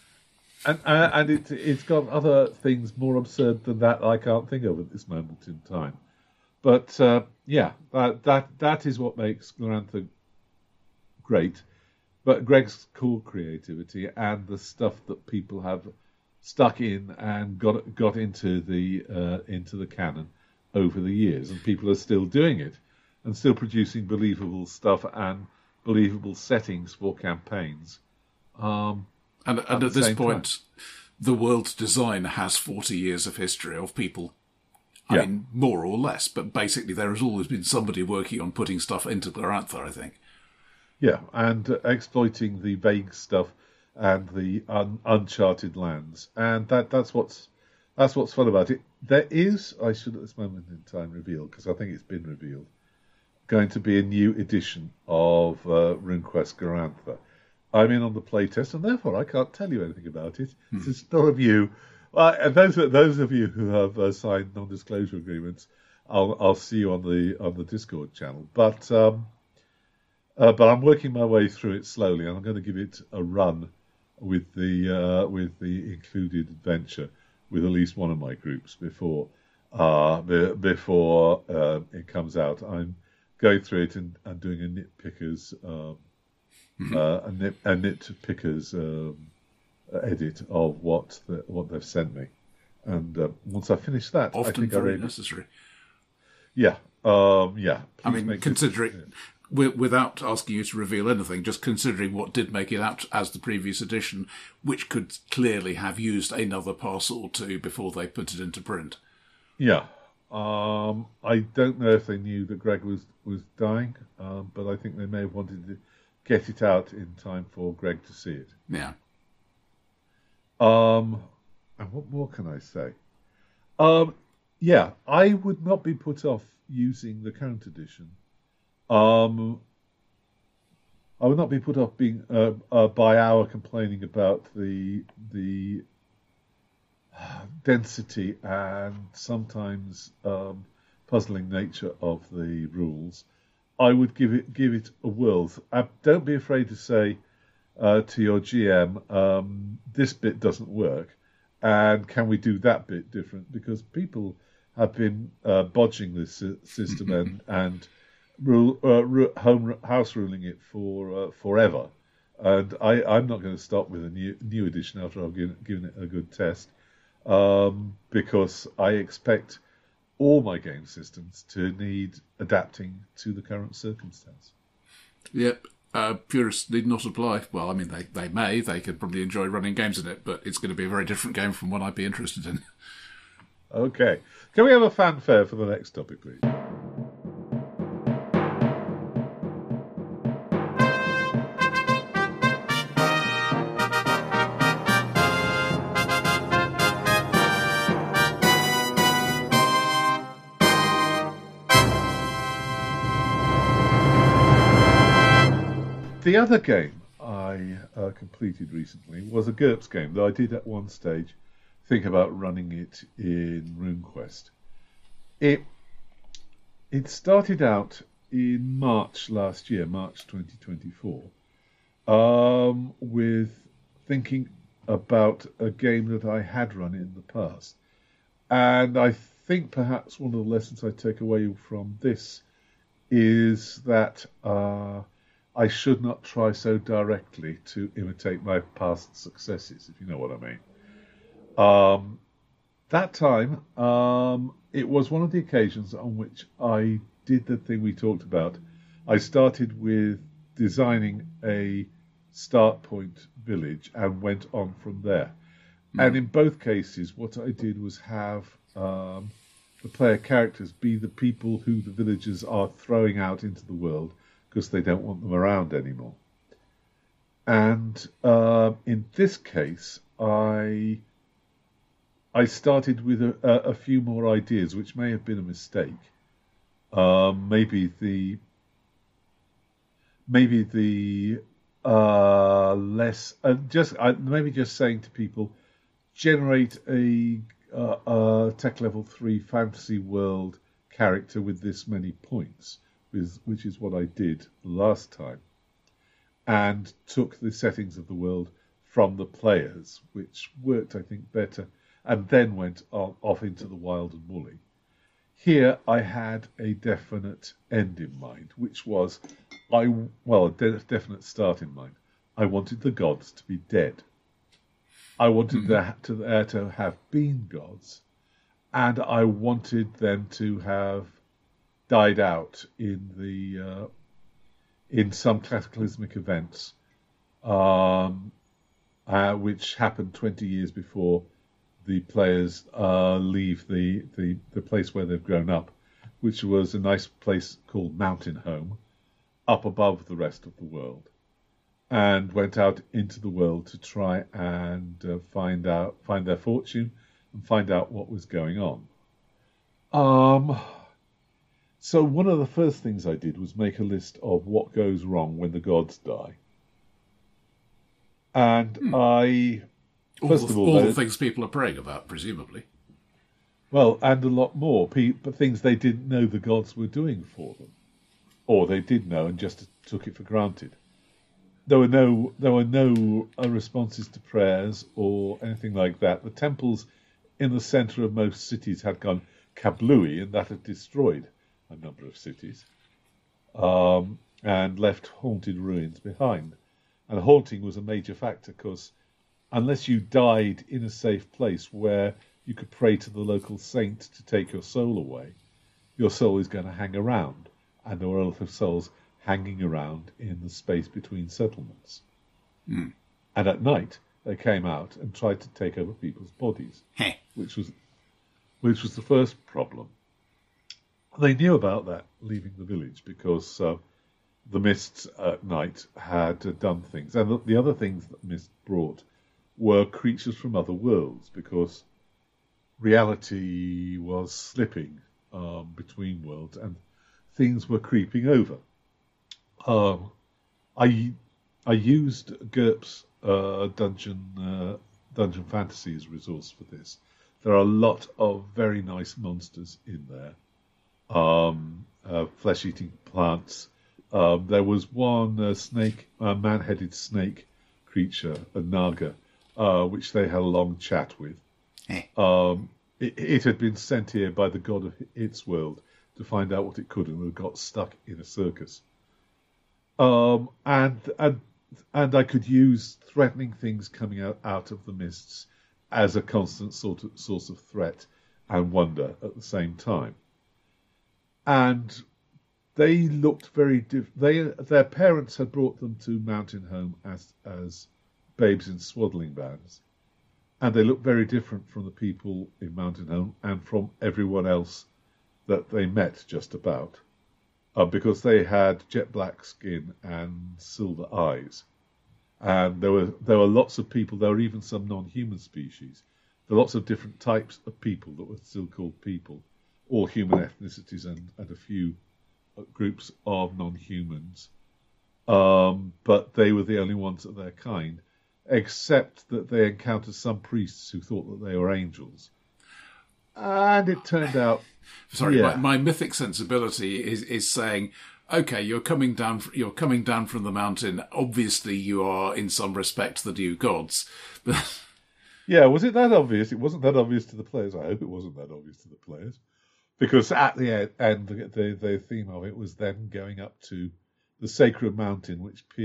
and it's got other things more absurd than that I can't think of at this moment in time. But that is what makes Glorantha great. But Greg's core creativity and the stuff that people have stuck in and got into the canon over the years, and people are still doing it and still producing believable stuff and believable settings for campaigns. And at this point, the world design has 40 years of history of people. I mean, more or less, but basically there has always been somebody working on putting stuff into Glorantha, I think. Yeah, and exploiting the vague stuff and the uncharted lands, and that's what's fun about it. There is, I should at this moment in time reveal, because I think it's been revealed, going to be a new edition of RuneQuest Glorantha. I'm in on the playtest, and therefore I can't tell you anything about it. It's not of you. And those of you who have signed non-disclosure agreements, I'll see you on the Discord channel, but I'm working my way through it slowly, and I'm going to give it a run with the included adventure with at least one of my groups before it comes out. I'm going through it and doing a nitpickers edit of what they've sent me, and once I finish that, often I think very necessary. Yeah. I mean, considering. Without asking you to reveal anything, just considering what did make it out as the previous edition, which could clearly have used another pass or two before they put it into print. Yeah. I don't know if they knew that Greg was dying, but I think they may have wanted to get it out in time for Greg to see it. Yeah. And what more can I say? I would not be put off using the current edition. I would not be put off being by our complaining about the density and sometimes puzzling nature of the rules. I would give it a whirl. Don't be afraid to say to your GM, this bit doesn't work, and can we do that bit different? Because people have been bodging this system and house ruling it for forever, and I'm not going to stop with a new edition after I've given it a good test, because I expect all my game systems to need adapting to the current circumstance. Yep. Purists need not apply. Well, I mean, they could probably enjoy running games in it, but it's going to be a very different game from one I'd be interested in. Okay. Can we have a fanfare for the next topic, please? The other game I completed recently was a GURPS game, though I did at one stage think about running it in RuneQuest. It started out in March last year, March 2024, with thinking about a game that I had run in the past. And I think perhaps one of the lessons I take away from this is that I I should not try so directly to imitate my past successes, if you know what I mean. That time, it was one of the occasions on which I did the thing we talked about. I started with designing a start point village and went on from there. And in both cases, what I did was have the player characters be the people who the villagers are throwing out into the world because they don't want them around anymore. And in this case, I started with a few more ideas, which may have been a mistake. Maybe the less maybe just saying to people, generate a tech level 3 fantasy world character with this many points, which is what I did last time, and took the settings of the world from the players, which worked, I think, better, and then went off into the wild and woolly. Here I had a definite end in mind, which was, a definite start in mind. I wanted the gods to be dead. I wanted there to have been gods, and I wanted them to have died out in some cataclysmic events, which happened 20 years before the players leave the place where they've grown up, which was a nice place called Mountain Home, up above the rest of the world, and went out into the world to try and find their fortune and find out what was going on. So one of the first things I did was make a list of what goes wrong when the gods die. And all the things people are praying about, presumably. Well, and a lot more, but things they didn't know the gods were doing for them. Or they did know and just took it for granted. There were no responses to prayers or anything like that. The temples in the centre of most cities had gone kablooey, and that had destroyed a number of cities, and left haunted ruins behind. And haunting was a major factor, because unless you died in a safe place where you could pray to the local saint to take your soul away, your soul is going to hang around, and there were a lot of souls hanging around in the space between settlements. And at night, they came out and tried to take over people's bodies, which was the first problem. They knew about that leaving the village, because the mists at night had done things. And the other things that mist brought were creatures from other worlds, because reality was slipping between worlds and things were creeping over. I used GURPS Dungeon Fantasy as a resource for this. There are a lot of very nice monsters in there. Flesh-eating plants. There was one snake, a man-headed snake creature, a naga, which they had a long chat with. It had been sent here by the god of its world to find out what it could, and it got stuck in a circus. And I could use threatening things coming out of the mists as a constant source of threat and wonder at the same time. And they looked very their parents had brought them to Mountain Home as babes in swaddling bands, and they looked very different from the people in Mountain Home and from everyone else that they met, just about, because they had jet black skin and silver eyes, and there were lots of people. There were even some non-human species. There were lots of different types of people that were still called people, all human ethnicities and a few groups of non-humans, but they were the only ones of their kind, except that they encountered some priests who thought that they were angels. And it turned out... Sorry, my mythic sensibility is saying, okay, you're coming down from the mountain. Obviously, you are, in some respect, the new gods. Yeah, was it that obvious? It wasn't that obvious to the players. I hope it wasn't that obvious to the players. Because at the end, the theme of it was them going up to the sacred mountain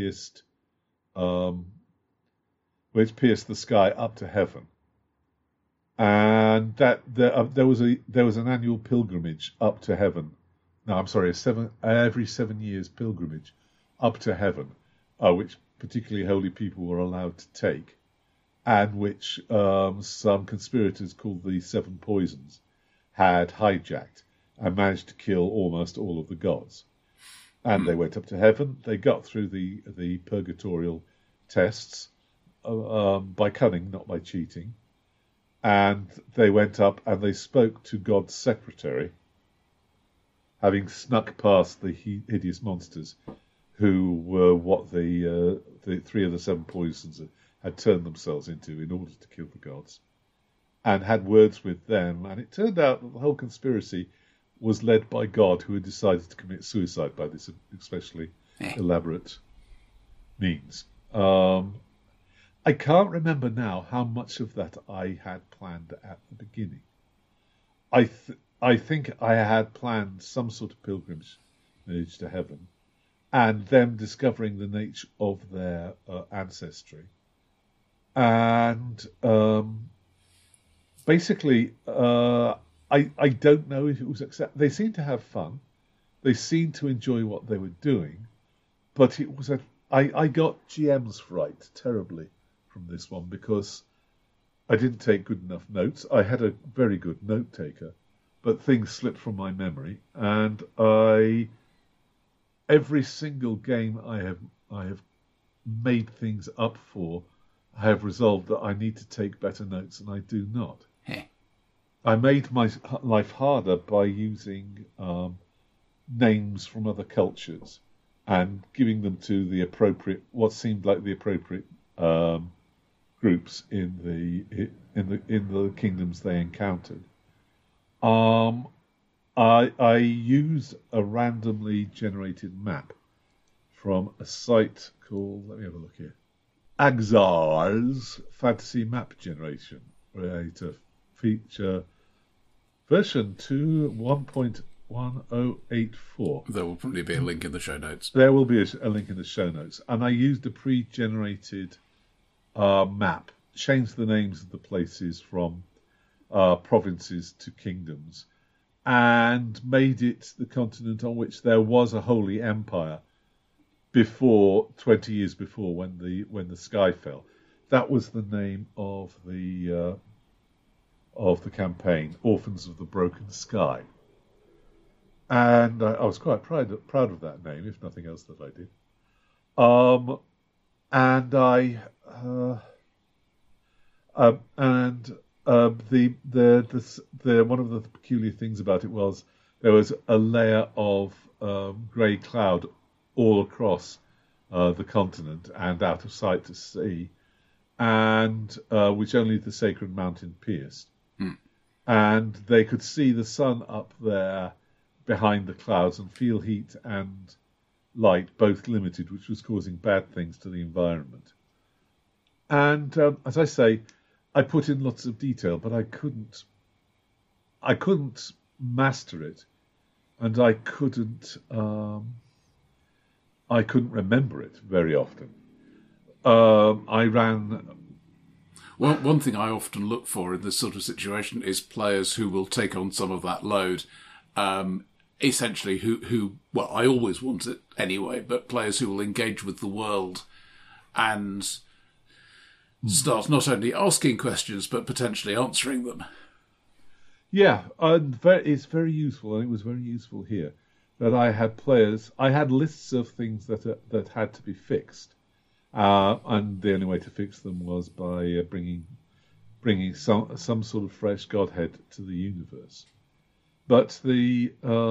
which pierced the sky up to heaven, and that there was an annual pilgrimage up to heaven. No, I'm sorry, every 7 years pilgrimage up to heaven, which particularly holy people were allowed to take, and which some conspirators called the Seven Poisons had hijacked and managed to kill almost all of the gods. And they went up to heaven. They got through the purgatorial tests by cunning, not by cheating. And they went up and they spoke to God's secretary, having snuck past the hideous monsters who were what the three of the seven poisons had turned themselves into in order to kill the gods, and had words with them. And it turned out that the whole conspiracy was led by God, who had decided to commit suicide by this especially elaborate means. I can't remember now how much of that I had planned at the beginning. I think I had planned some sort of pilgrimage to heaven, and them discovering the nature of their ancestry. And basically, I don't know if it was accepted. They seemed to have fun. They seemed to enjoy what they were doing, but it was I got GM's fright terribly from this one because I didn't take good enough notes. I had a very good note taker, but things slipped from my memory, and every single game I have made things up for, I have resolved that I need to take better notes, and I do not. I made my life harder by using names from other cultures and giving them to the appropriate, what seemed like the appropriate groups in the kingdoms they encountered. I used a randomly generated map from a site called, let me have a look here, Axar's Fantasy Map Generation, to feature version 1.1084. There will probably be a link in the show notes. There will be a link in the show notes. And I used a pre-generated map, changed the names of the places from provinces to kingdoms, and made it the continent on which there was a holy empire 20 years before, when the sky fell. That was the name of the campaign, Orphans of the Broken Sky. And I was quite proud of that name, if nothing else that I did. And I the one of the peculiar things about it was there was a layer of grey cloud all across the continent and out of sight to sea, and which only the sacred mountain pierced. And they could see the sun up there behind the clouds and feel heat and light both limited, which was causing bad things to the environment. And as I say, I put in lots of detail, but I couldn't master it, and I couldn't remember it very often. I ran. Well, one thing I often look for in this sort of situation is players who will take on some of that load. Essentially, who well, I always want it anyway, but players who will engage with the world and start not only asking questions but potentially answering them. Yeah, it's very useful, and it was very useful here that I had lists of things that had to be fixed, and the only way to fix them was by bringing some sort of fresh Godhead to the universe. But they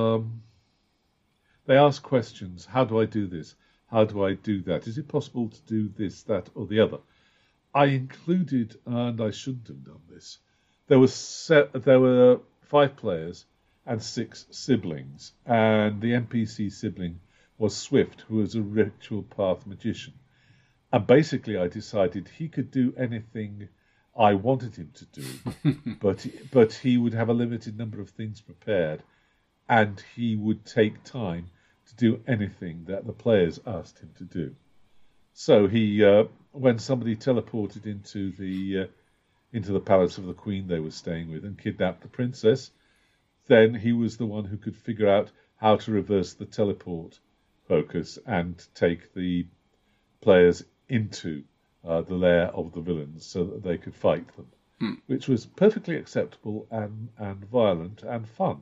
ask questions. How do I do this? How do I do that? Is it possible to do this, that, or the other? I included, and I shouldn't have done this, there were 5 players and 6 siblings, and the NPC sibling was Swift, who was a ritual path magician. And basically I decided he could do anything I wanted him to do, but he would have a limited number of things prepared, and he would take time to do anything that the players asked him to do. So he, when somebody teleported into the palace of the queen they were staying with and kidnapped the princess, then he was the one who could figure out how to reverse the teleport focus and take the players into the lair of the villains so that they could fight them, which was perfectly acceptable and violent and fun.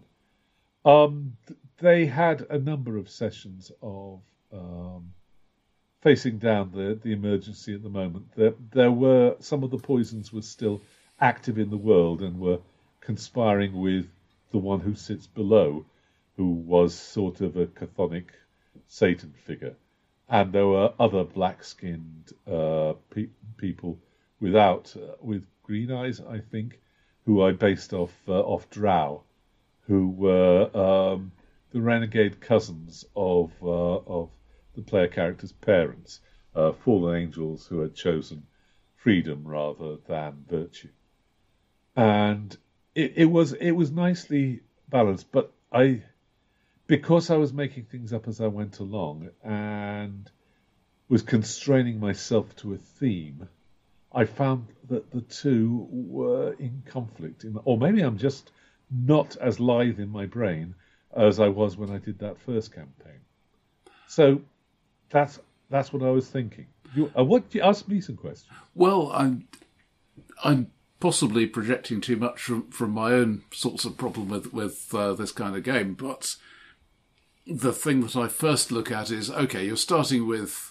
They had a number of sessions of facing down the emergency at the moment. There were some of the poisons were still active in the world and were conspiring with the one who sits below, who was sort of a chthonic Satan figure. And there were other black-skinned people with green eyes, I think, who I based off Drow, who were the renegade cousins of the player character's parents, fallen angels who had chosen freedom rather than virtue. And it was nicely balanced, but because I was making things up as I went along and was constraining myself to a theme, I found that the two were in conflict. Or maybe I'm just not as lithe in my brain as I was when I did that first campaign. So that's what I was thinking. You ask me some questions. Well, I'm possibly projecting too much from my own sorts of problem with this kind of game, but the thing that I first look at is, okay, you're starting with,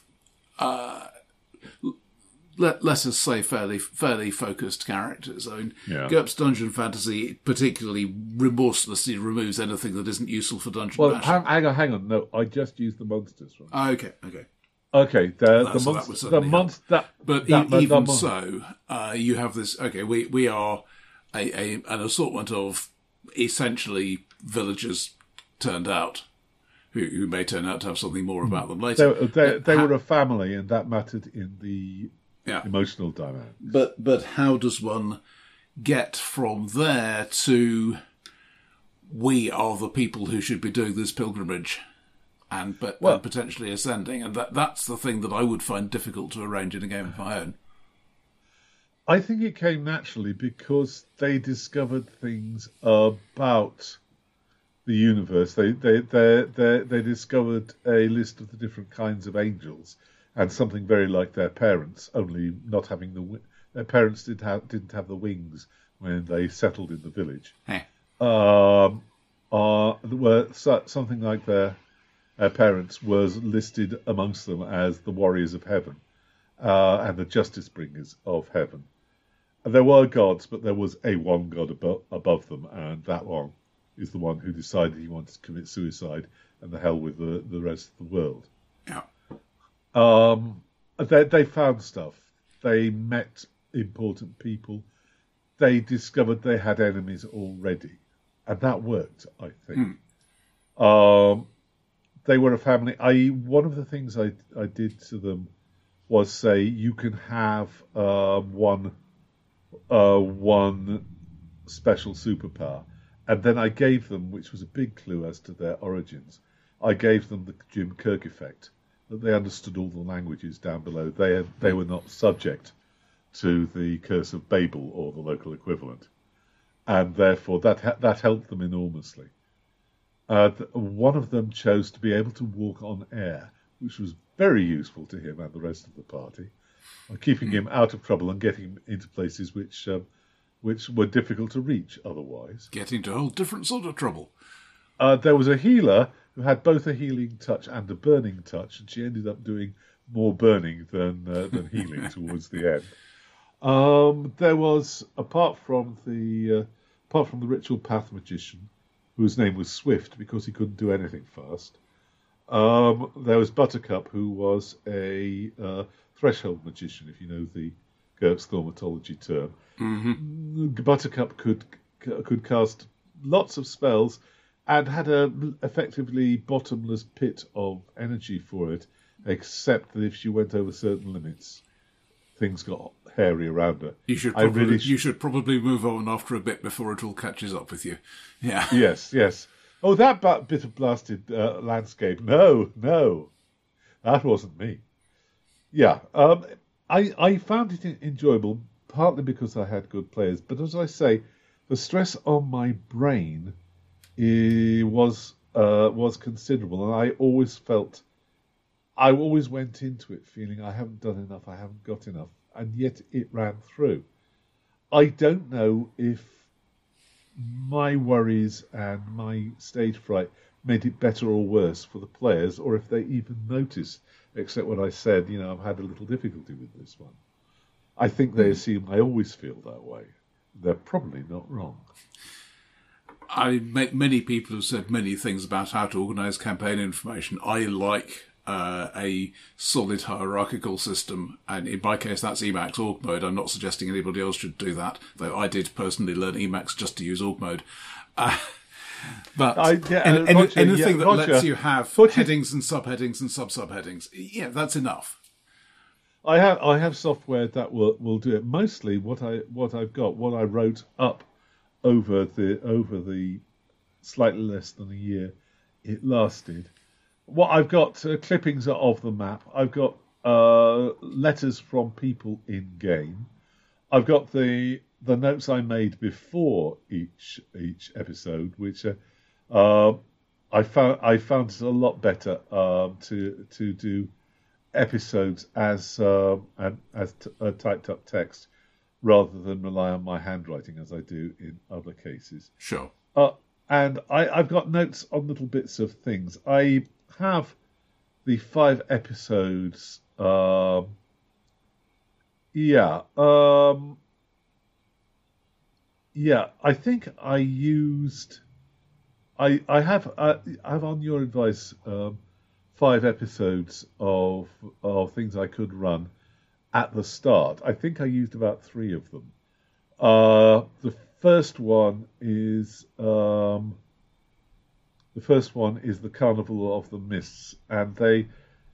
let us say, fairly focused characters. I mean, GURPS Dungeon Fantasy particularly remorselessly removes anything that isn't useful for dungeon bashing. Well, hang on. No, I just used the monsters from. Okay. Okay, the monster. But even so, you have this. Okay, we are an assortment of essentially villagers turned out, who may turn out to have something more about them later. They were a family, and that mattered in the emotional dynamic. But how does one get from there to we are the people who should be doing this pilgrimage? And potentially ascending, and that's the thing that I would find difficult to arrange in a game of my own. I think it came naturally because they discovered things about the universe. They discovered a list of the different kinds of angels, and something very like their parents, only not having their parents didn't have the wings when they settled in the village. Were something like their parents was listed amongst them as the warriors of heaven and the justice bringers of heaven. And there were gods, but there was a one god above them, and that one is the one who decided he wanted to commit suicide and the hell with the rest of the world. Yeah. They found stuff. They met important people. They discovered they had enemies already, and that worked, I think. They were a family. One of the things I did to them was say you can have one special superpower, and then I gave them, which was a big clue as to their origins, I gave them the Jim Kirk effect, that they understood all the languages down below. They were not subject to the Curse of Babel or the local equivalent, and therefore that helped them enormously. One of them chose to be able to walk on air, which was very useful to him and the rest of the party, keeping him out of trouble and getting him into places which were difficult to reach otherwise. Getting into a whole different sort of trouble. There was a healer who had both a healing touch and a burning touch, and she ended up doing more burning than healing towards the end. There was, apart from the ritual path magician, whose name was Swift because he couldn't do anything fast. There was Buttercup, who was a threshold magician, if you know the GURPS thaumaturgy term. Mm-hmm. Buttercup could cast lots of spells and had a effectively bottomless pit of energy for it, except that if she went over certain limits, things got hairy around her. You should probably move on after a bit before it all catches up with you. Yeah. Yes. Oh, that bit of blasted landscape. No, that wasn't me. Yeah, I found it enjoyable, partly because I had good players, but as I say, the stress on my brain was considerable, and I always went into it feeling I haven't done enough, I haven't got enough, and yet it ran through. I don't know if my worries and my stage fright made it better or worse for the players, or if they even noticed, except what I said, I've had a little difficulty with this one. I think they assume I always feel that way. They're probably not wrong. Many people have said many things about how to organise campaign information. I like a solid hierarchical system, and in my case that's Emacs Org Mode. I'm not suggesting anybody else should do that, though I did personally learn Emacs just to use Org Mode. But anything that lets you have headings and subheadings and sub-subheadings, that's enough. I have software that will do it. Mostly what I wrote up over the slightly less than a year it lasted. What I've got clippings of the map. I've got letters from people in game. I've got the notes I made before each episode, which I found it a lot better to do episodes as typed up text rather than rely on my handwriting as I do in other cases. Sure. And I've got notes on little bits of things. I have the 5 episodes. I think I used. I have on your advice 5 episodes of things I could run at the start. I think I used about 3 of them. The first one is the Carnival of the Mists, and they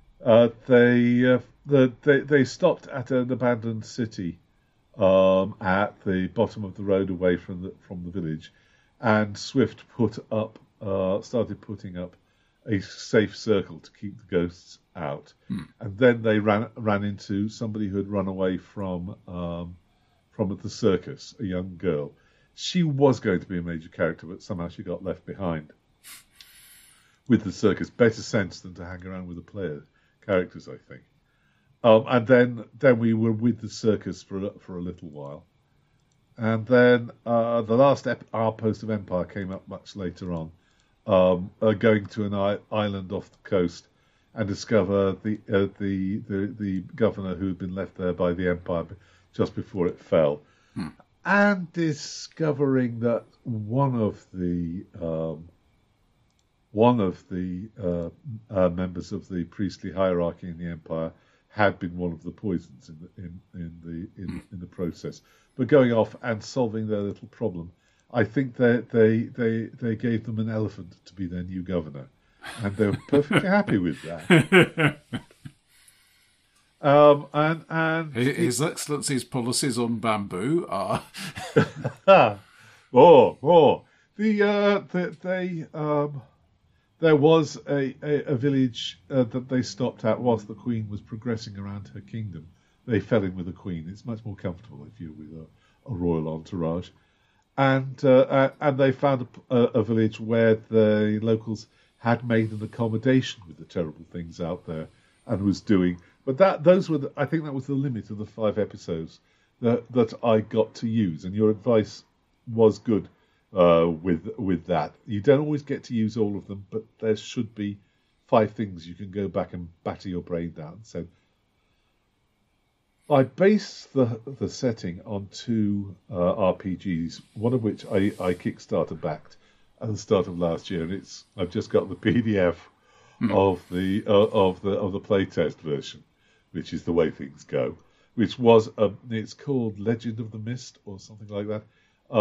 stopped at an abandoned city at the bottom of the road away from the village, and Swift started putting up a safe circle to keep the ghosts out. And then they ran into somebody who had run away from the circus, a young girl. She was going to be a major character, but somehow she got left behind with the circus. Better sense than to hang around with the player characters, I think. And then we were with the circus for a little while. And then the last Outpost of Empire came up much later on, going to an island off the coast and discover the governor who had been left there by the Empire just before it fell, and discovering that one of the members of the priestly hierarchy in the Empire had been one of the poisons in the process. But going off and solving their little problem, I think that they gave them an elephant to be their new governor, and they were perfectly happy with that. And His Excellency's policies on bamboo are there was a village that they stopped at whilst the Queen was progressing around her kingdom. They fell in with the Queen. It's much more comfortable if you're with a royal entourage. And they found a village where the locals had made an accommodation with the terrible things out there and was doing. But I think that was the limit of the 5 episodes that I got to use. And your advice was good with that. You don't always get to use all of them, but there should be 5 things you can go back and batter your brain down. So I based the setting on 2 RPGs, one of which I Kickstarter backed at the start of last year, and I've just got the PDF of the playtest version, which is the way things go. Which was it's called Legend of the Mist or something like that.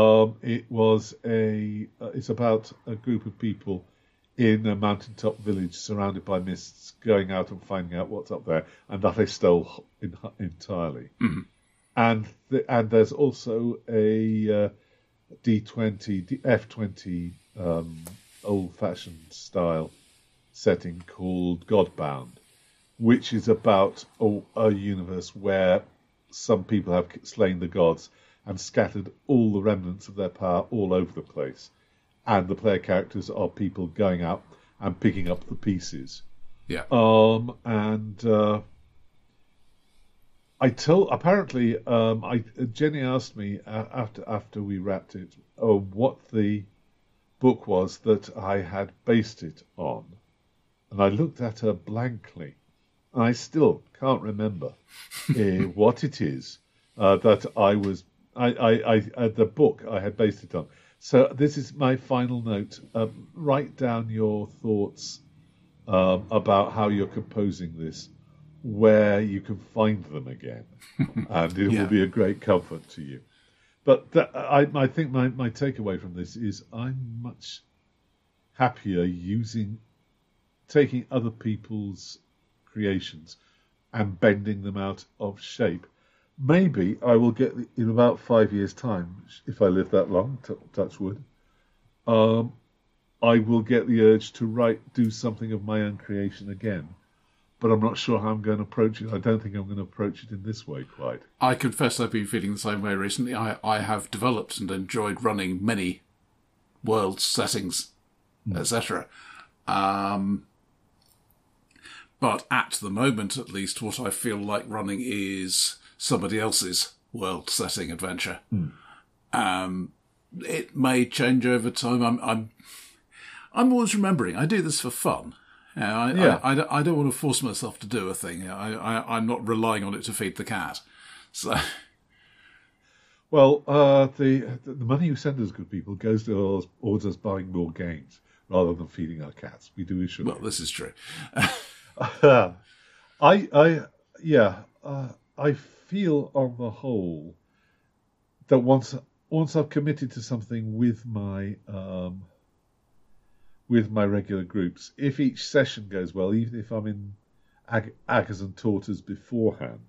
It's about a group of people in a mountaintop village surrounded by mists, going out and finding out what's up there, and that I stole entirely. Mm-hmm. And there's also a D20, F20 old-fashioned style setting called Godbound, which is about a universe where some people have slain the gods and scattered all the remnants of their power all over the place. And the player characters are people going out and picking up the pieces. Yeah. Jenny asked me after we wrapped it what the book was that I had based it on, and I looked at her blankly. I still can't remember what it is that the book I had based it on. So this is my final note. Write down your thoughts about how you're composing this, where you can find them again, and it will be a great comfort to you. But I think my takeaway from this is I'm much happier taking other people's creations and bending them out of shape. Maybe I will get, in about 5 years' time, if I live that long, touch wood, I will get the urge to do something of my own creation again. But I'm not sure how I'm going to approach it. I don't think I'm going to approach it in this way quite. I confess I've been feeling the same way recently. I have developed and enjoyed running many worlds, settings, etc. But at the moment, at least, what I feel like running is somebody else's world setting adventure. It may change over time. I'm always remembering I do this for fun. I don't want to force myself to do a thing. I'm not relying on it to feed the cat. So, well, the money you send us, good people, goes towards us buying more games rather than feeding our cats. We do assure. Well, this is true. I feel on the whole that once I've committed to something with my regular groups, if each session goes well, even if I'm in Aggers and Torters beforehand,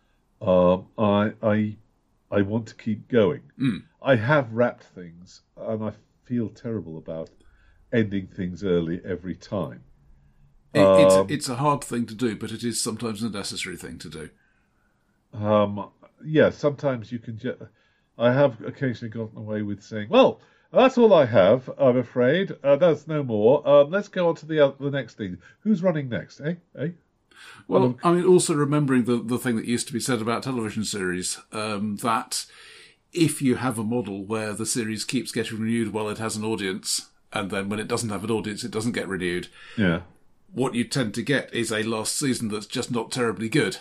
I want to keep going. I have wrapped things, and I feel terrible about ending things early every time. It's a hard thing to do, but it is sometimes a necessary thing to do. Sometimes you can I have occasionally gotten away with saying, well, that's all I have, I'm afraid. That's no more. Let's go on to the next thing. Who's running next, eh? Well, also remembering the thing that used to be said about television series, that if you have a model where the series keeps getting renewed while it has an audience, and then when it doesn't have an audience, it doesn't get renewed. Yeah. What you tend to get is a last season that's just not terribly good.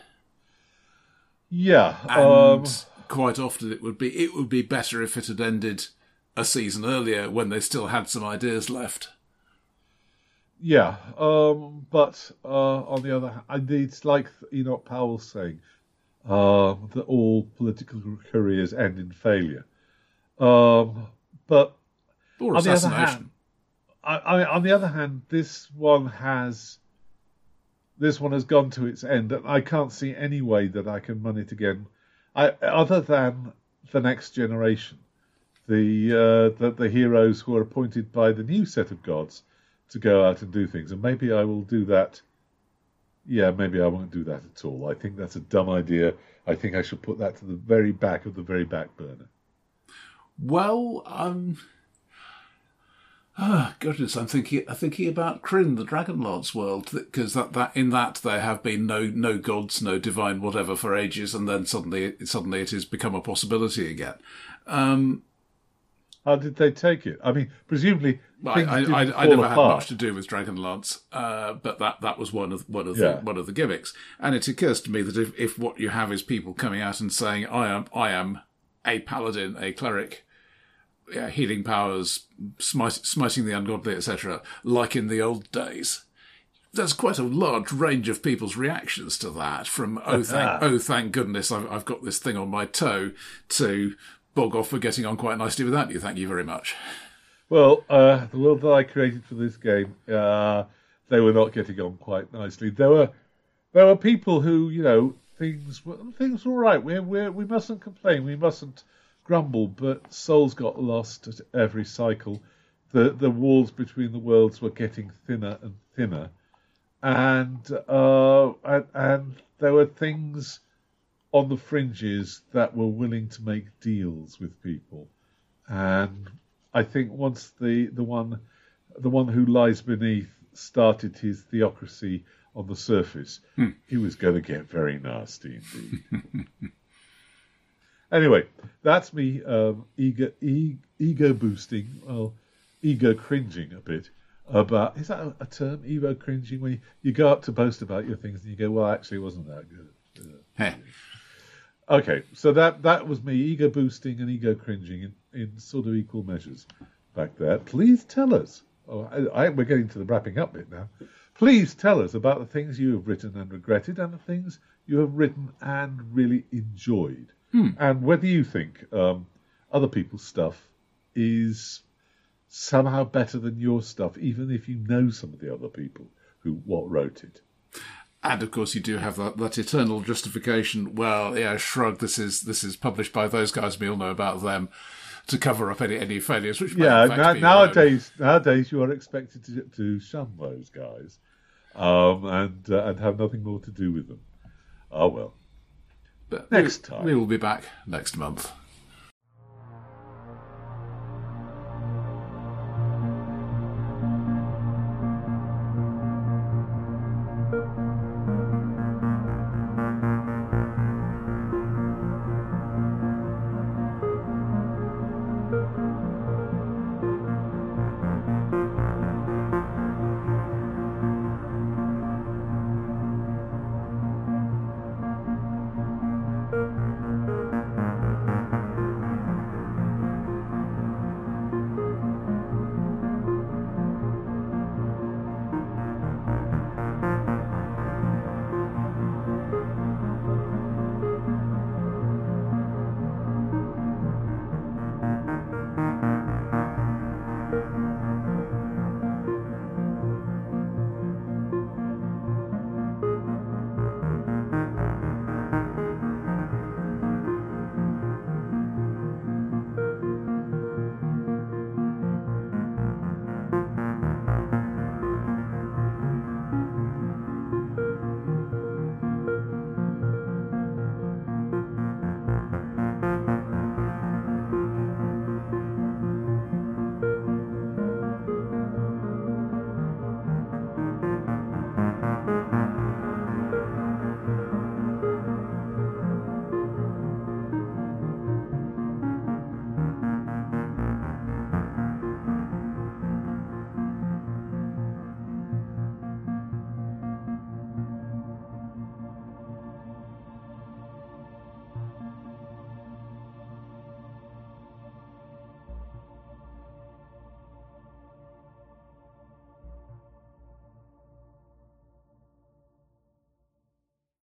Yeah. And quite often it would be better if it had ended a season earlier when they still had some ideas left. Yeah. But on the other hand, it's like Enoch Powell saying that all political careers end in failure. But or assassination. On the other hand, this one has gone to its end, and I can't see any way that I can run it again, other than the next generation, the heroes who are appointed by the new set of gods to go out and do things. And maybe I will do that. Yeah, maybe I won't do that at all. I think that's a dumb idea. I think I should put that to the very back of the very back burner. Well, goodness, I'm thinking about Kryn, the Dragonlance world, because that in that there have been no gods, no divine whatever for ages, and then suddenly it has become a possibility again. How did they take it? I mean, presumably I never had much to do with Dragonlance, but that was one of the gimmicks. And it occurs to me that if what you have is people coming out and saying, I am a paladin, a cleric, healing powers, smiting the ungodly, etc., like in the old days, there's quite a large range of people's reactions to that, from thank goodness I've got this thing on my toe, to bog off, we're getting on quite nicely without you, thank you very much. Well, the world that I created for this game, they were not getting on quite nicely. There were people who, things were all right. We mustn't complain, we mustn't grumble, but souls got lost at every cycle. the walls between the worlds were getting thinner and thinner, and there were things on the fringes that were willing to make deals with people, and I think once the one who lies beneath started his theocracy on the surface, he was going to get very nasty indeed. Anyway, that's me ego boosting, well, ego cringing a bit about, is that a term, ego cringing, when you go up to boast about your things and you go, well, actually it wasn't that good. Okay, so that was me ego boosting and ego cringing in sort of equal measures back there. Please tell us, we're getting to the wrapping up bit now. Please tell us about the things you have written and regretted and the things you have written and really enjoyed. And whether you think other people's stuff is somehow better than your stuff, even if you know some of the other people who wrote it. And of course, you do have that eternal justification. Well, yeah, shrug. This is published by those guys. We all know about them, to cover up any failures. Which nowadays you are expected to shun those guys, and have nothing more to do with them. Oh well. But next time we will be back next month.